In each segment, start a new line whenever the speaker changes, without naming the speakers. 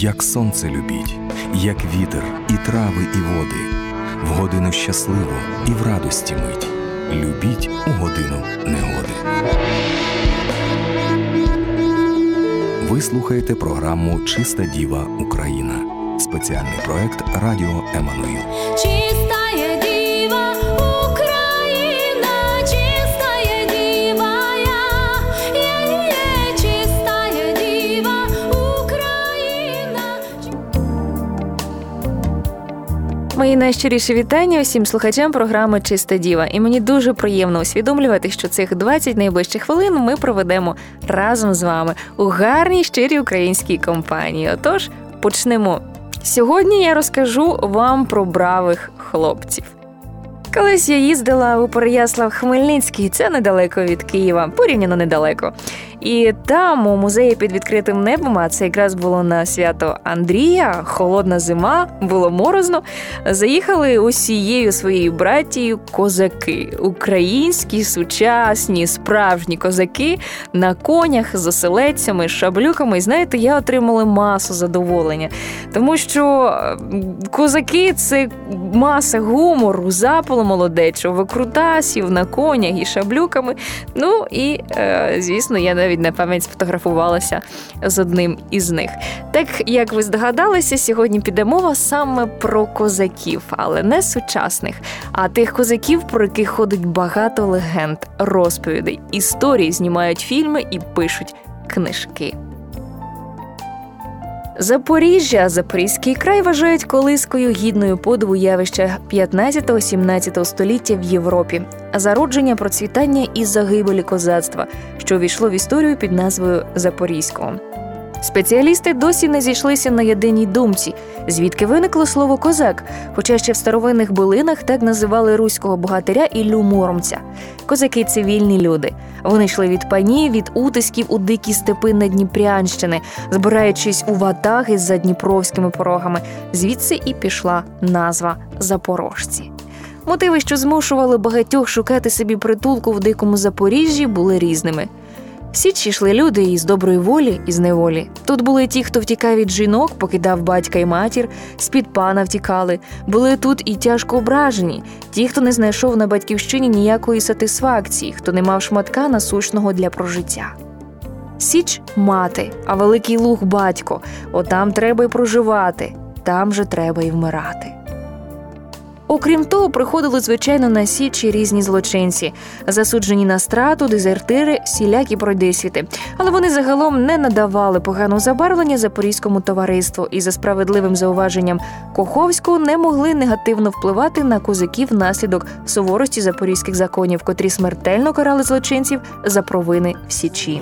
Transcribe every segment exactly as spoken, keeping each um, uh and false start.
як сонце любіть, як вітер, і трави, і води, в годину щасливу і в радості мить, любіть у годину негоди. Ви слухаєте програму «Чиста діва Україна». Спеціальний проект Радіо Еммануїл.
Чистая діва Україна, чистая діва я, я є чистая діва Україна. Мої найщиріші вітання усім слухачам програми «Чиста діва». І мені дуже приємно усвідомлювати, що цих двадцять найближчих хвилин ми проведемо разом з вами у гарній, щирій українській компанії. Отож, почнемо. Сьогодні я розкажу вам про бравих хлопців. Колись я їздила у Переяслав-Хмельницький, це недалеко від Києва, порівняно недалеко. І там, у музеї під відкритим небом, а це якраз було на свято Андрія, холодна зима, було морозно, заїхали усією своєю братією козаки. Українські, сучасні, справжні козаки на конях з оселедцями, шаблюками. І знаєте, я отримала масу задоволення. Тому що козаки – це маса гумору, запалу молодечого, викрутасів на конях і шаблюками. Ну і, е, звісно, я навіть на пам'ять сфотографувалася з одним із них. Так, як ви здогадалися, сьогодні піде мова саме про козаків, але не сучасних, а тих козаків, про яких ходить багато легенд, розповідей, історій, знімають фільми і пишуть книжки. Запоріжжя, Запорізький край вважають колискою гідною подиву явища п'ятнадцятого-сімнадцятого століття в Європі, зародження, процвітання і загибелі козацтва, що увійшло в історію під назвою Запорізького. Спеціалісти досі не зійшлися на єдиній думці, звідки виникло слово «козак», хоча ще в старовинних билинах так називали руського богатиря Іллю Муромця. Козаки – цивільні люди. Вони йшли від панів, від утисків у дикі степи Надніпрянщини, збираючись у ватаги за дніпровськими порогами. Звідси і пішла назва «запорожці». Мотиви, що змушували багатьох шукати собі притулку в дикому Запоріжжі, були різними. В Січ йшли люди із доброї волі, і з неволі. Тут були ті, хто втікав від жінок, покидав батька і матір, з-під пана втікали. Були тут і тяжко ображені, ті, хто не знайшов на батьківщині ніякої сатисфакції, хто не мав шматка насущного для прожиття. Січ – мати, а Великий Луг – батько. Отам треба й проживати, там же треба й вмирати. Окрім того, приходили, звичайно, на Січ і різні злочинці, засуджені на страту, дезертири, всілякі пройдисвіти. Але вони загалом не надавали поганого забарвлення запорізькому товариству і за справедливим зауваженням Коховського не могли негативно впливати на козаків внаслідок суворості запорізьких законів, котрі смертельно карали злочинців за провини в Січі.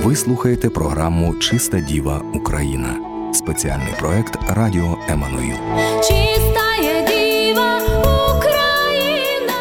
Ви слухаєте програму «Чиста діва Україна». Спеціальний проект «Радіо Еммануїл».
Чистая діва Україна.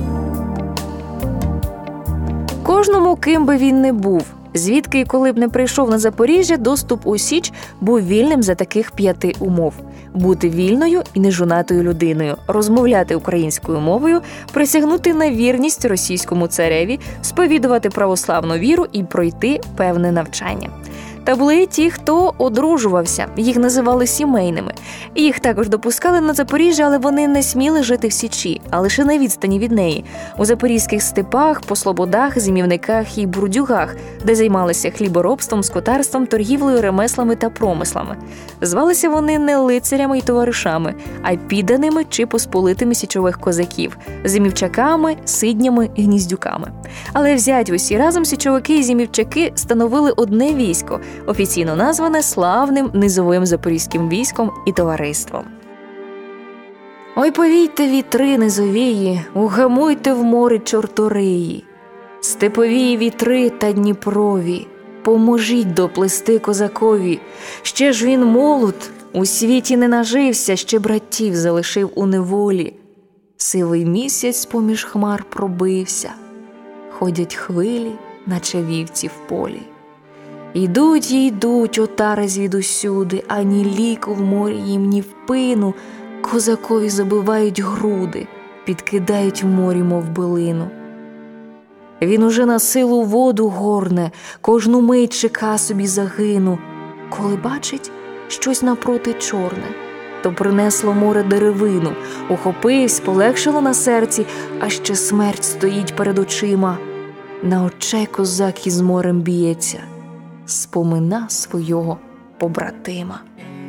Кожному, ким би він не був, звідки і коли б не прийшов на Запоріжжя, доступ у Січ був вільним за таких п'яти умов. Бути вільною і нежонатою людиною, розмовляти українською мовою, присягнути на вірність російському цареві, сповідувати православну віру і пройти певне навчання. Та були і ті, хто одружувався, їх називали сімейними. Їх також допускали на Запоріжжя, але вони не сміли жити в Січі, а лише на відстані від неї, у запорізьких степах, по слободах, зимівниках і бурдюгах, де займалися хліборобством, скотарством, торгівлею, ремеслами та промислами. Звалися вони не лицарями й товаришами, а підданими чи посполитими січових козаків, зимівчаками, сиднями і гніздюками. Але взять усі разом січовики і зимівчаки становили одне військо, офіційно назване славним низовим запорізьким військом і товариством. Ой, повійте вітри низовії, угамуйте в морі чорториї, степові вітри та Дніпрові, поможіть доплисти козакові. Ще ж він молод, у світі не нажився, ще братів залишив у неволі. Сивий місяць поміж хмар пробився, ходять хвилі, наче вівці в полі. Йдуть й йдуть отари звідусюди, ані ліку в морі їм, ні впину. Козакові забивають груди, підкидають в морі, мов билину. Він уже на силу воду горне, кожну мить чека собі загину. Коли бачить щось напроти чорне, то принесло море деревину. Ухопивсь, полегшило на серці, а ще смерть стоїть перед очима. На очей козак із морем б'ється, спомина свого побратима.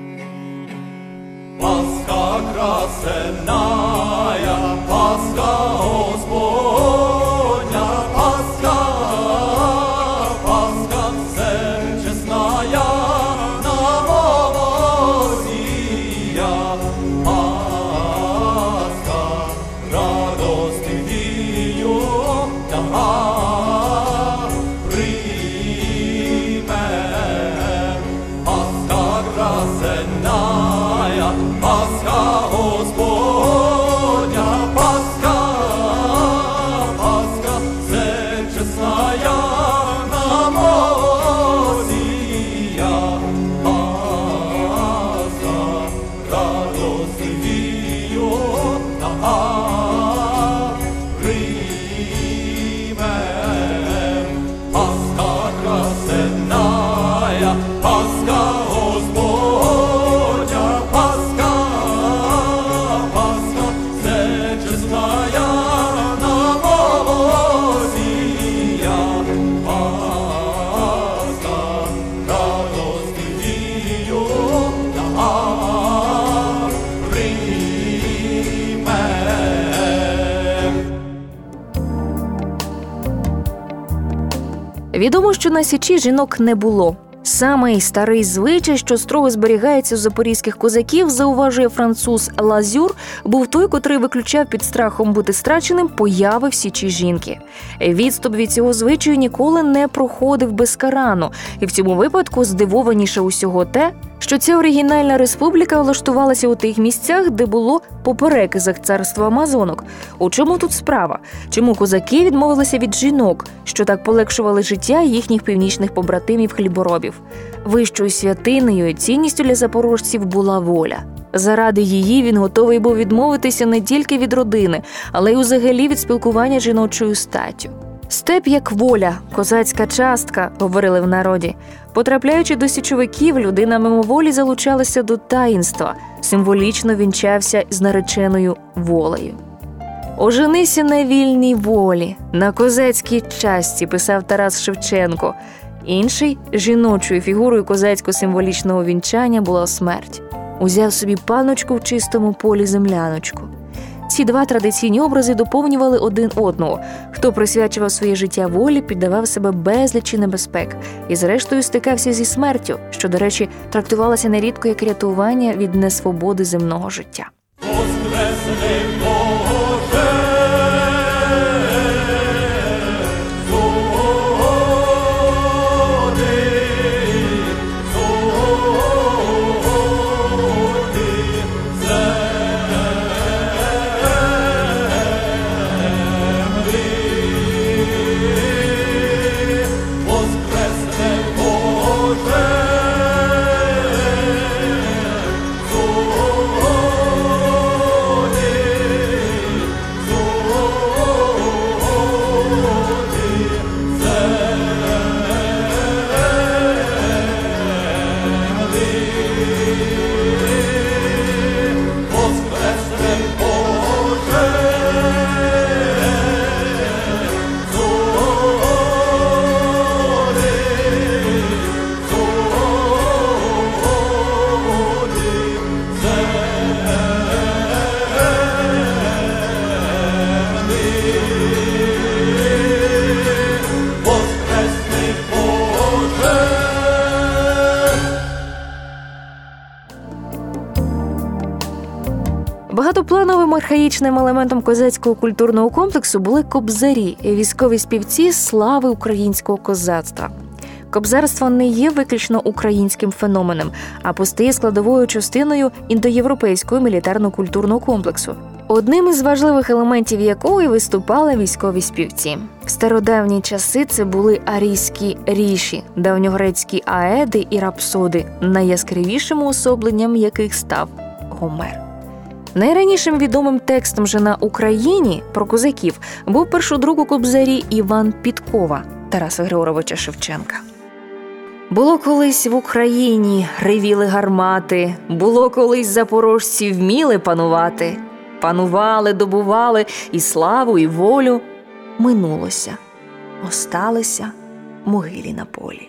Пасха красеная, Пасха Господня, Пасха, Пасха всечесная, на волосия, Пасха радости вію, Пасха Господня, Пасха, Пасха всечесная, нам Осия, Пасха радости вію, примем. Пасха красеная, Пасха Господня, Пасха, Пасха всечесная, нам Осия, Пасха радости вію, примем.
Відомо, що на Січі жінок не було. Самий старий звичай, що строго зберігається у запорізьких козаків, зауважує француз Лазюр, був той, котрий виключав під страхом бути страченим появи в Січі жінки. Відступ від цього звичаю ніколи не проходив безкарано, і в цьому випадку здивованіше усього те, що ця оригінальна республіка влаштувалася у тих місцях, де було по переказах царства амазонок. У чому тут справа? Чому козаки відмовилися від жінок, що так полегшували життя їхніх північних побратимів-хліборобів? Вищою святинею і цінністю для запорожців була воля. Заради її він готовий був відмовитися не тільки від родини, але й взагалі від спілкування з жіночою статтю. «Степ як воля, козацька частка», – говорили в народі. Потрапляючи до січовиків, людина мимоволі залучалася до таїнства, символічно вінчався з нареченою волею. «Оженися на вільній волі, на козацькій частці», – писав Тарас Шевченко. Інший жіночою фігурою козацько-символічного вінчання була смерть. Узяв собі панночку в чистому полі земляночку. Ці два традиційні образи доповнювали один одного. Хто присвячував своє життя волі, піддавав себе безлічі небезпек і зрештою стикався зі смертю, що, до речі, трактувалося нерідко як рятування від несвободи земного життя.
Воскресни, Боже,
Другоплановим архаїчним елементом козацького культурного комплексу були кобзарі – військові співці слави українського козацтва. Кобзарство не є виключно українським феноменом, а постає складовою частиною індоєвропейського мілітарно-культурного комплексу, одним із важливих елементів якого і виступали військові співці. В стародавні часи це були арійські ріші, давньогрецькі аеди і рапсоди, найяскравішим уособленням яких став Гомер. Найранішим відомим текстом же на Україні про козаків був першодрук у кобзарі Іван Підкова Тараса Григоровича Шевченка. Було колись в Україні ревіли гармати, було колись запорожці вміли панувати. Панували, добували і славу, і волю. Минулося, осталися могилі на полі.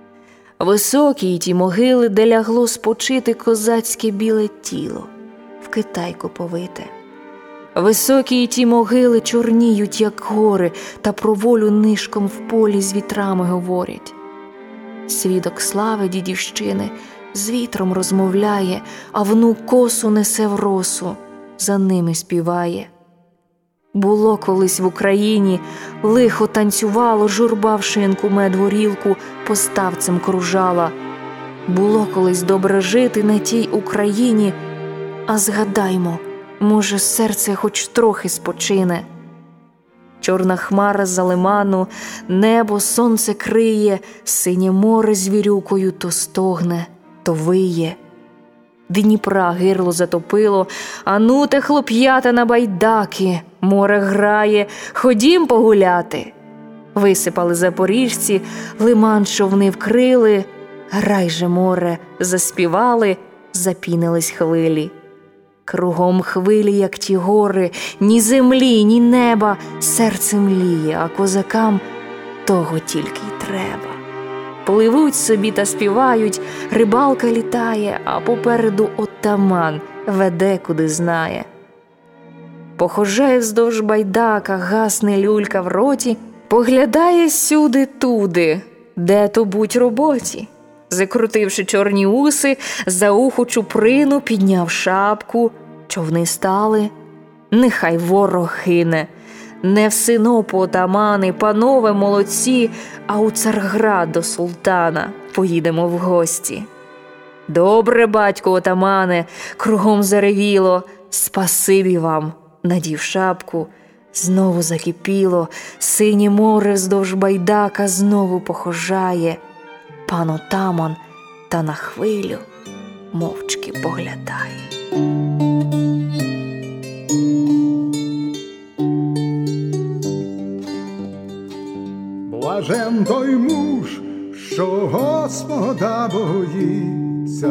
Високі ті могили, де лягло спочити козацьке біле тіло, в китайку повите. Високі ті могили чорніють, як гори, та про волю нишком в полі з вітрами говорять. Свідок слави дідівщини з вітром розмовляє, а внук косу несе в росу, за ними співає. Було колись в Україні, лихо танцювало, журба в шинку медгорілку поставцем кружала. Було колись добре жити на тій Україні, а згадаймо, може, серце хоч трохи спочине. Чорна хмара за лиману, небо сонце криє, синє море звірюкою то стогне, то виє. Дніпра гирло затопило, а ну те, хлоп'ята, на байдаки, море грає, ходім погуляти. Висипали запоріжці, лиман човни вкрили, грай же, море, заспівали, запінились хвилі. Кругом хвилі, як ті гори, ні землі, ні неба, серце мліє, а козакам того тільки й треба. Пливуть собі та співають, рибалка літає, а попереду отаман веде, куди знає. Похожає вздовж байдака, гасне люлька в роті, поглядає сюди-туди, де то будь роботі. Закрутивши чорні уси, за уху чуприну підняв шапку, човни стали, нехай ворог гине. Не в Синопу, отамани, панове молодці, а у Царград до султана поїдемо в гості. Добре, батько отамане, кругом заревіло, спасибі вам, надів шапку, знову закипіло, синє море вздовж байдака знову похожає. Пан отаман та на хвилю мовчки поглядає.
Блажен той муж, що Господа боїться,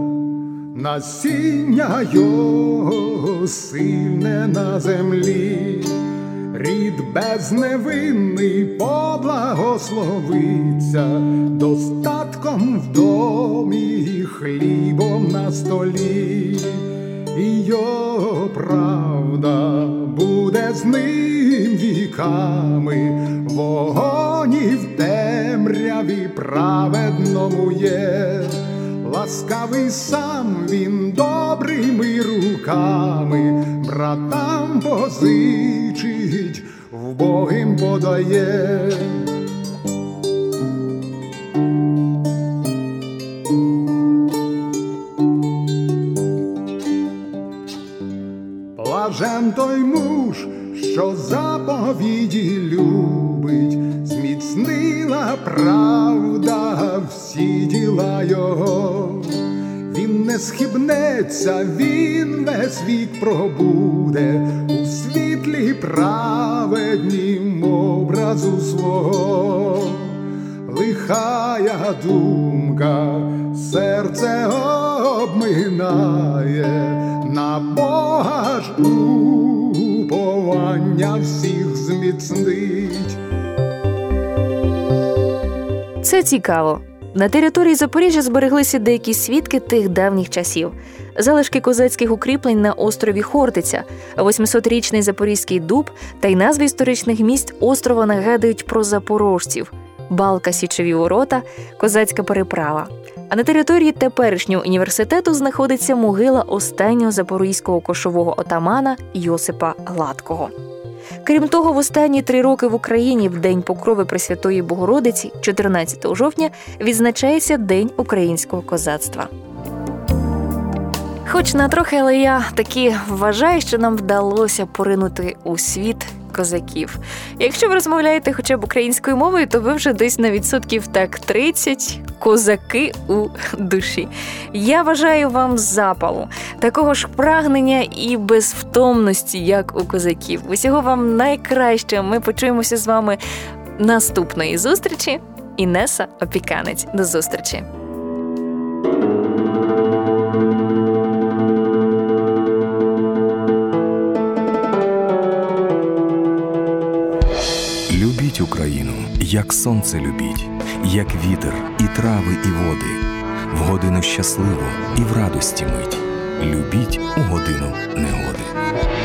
насіння його сильне на землі. Рід безневинний поблагословиться, достатком в домі і хлібом на столі. І його правда буде з ним віками, вогонь і в темряві праведному є. Ласкавий сам він добрими руками, братам позичить, вбогим подає. Блажен той муж, що заповіді любить, зміцнила правда всі діла його. Він не схибнеться, він весь вік пробуде у світлі праведнім образу свого. Лихая думка серце обминає, на Бога ж уповання всіх зміцнить.
Це цікаво. На території Запоріжжя збереглися деякі свідки тих давніх часів. Залишки козацьких укріплень на острові Хортиця, восьмисотрічний Запорізький дуб та й назви історичних місць острова нагадують про запорожців. Балка, Січові ворота, козацька переправа. А на території теперішнього університету знаходиться могила останнього запорізького кошового отамана Йосипа Гладкого. Крім того, в останні три роки в Україні в День Покрови Пресвятої Богородиці, чотирнадцятого жовтня, відзначається День українського козацтва. Хоч на трохи, але я таки вважаю, що нам вдалося поринути у світ козаків. Якщо ви розмовляєте хоча б українською мовою, то ви вже десь на відсотків так тридцять козаки у душі. Я бажаю вам запалу, такого ж прагнення і безвтомності, як у козаків. Усього вам найкраще. Ми почуємося з вами наступної зустрічі. Інеса Опіканець. До зустрічі.
Любіть Україну, як сонце любіть, як вітер, і трави, і води, в годину щасливу і в радості мить. Любіть у годину негоди.